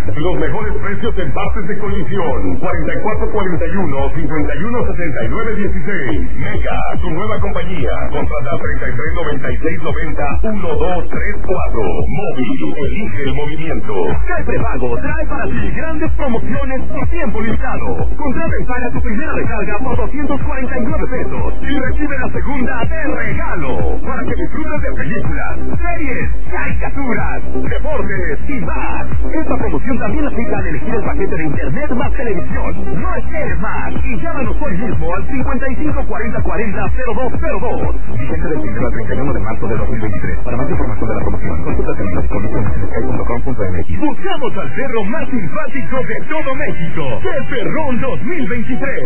Los mejores precios en partes de colisión. 4441-516916. Mega, tu nueva compañía. Contrata 339690-1234. Móvil, elige el movimiento. Prepago trae para ti grandes promociones por tiempo limitado. Contrata y paga tu primera recarga por 249 pesos y recibe la segunda de regalo para que disfrutes de películas, series, caricaturas, deportes y más. Esta promoción también aplica al elegir el paquete de internet más televisión. No esperes más y llámanos hoy mismo al 5540400202. Vigente del 1 al 31 de marzo de 2023. Para más información de la promoción, consulta términos y condiciones en sky.com.mx. Buscamos al perro más simpático de todo México, el Perrón 2023.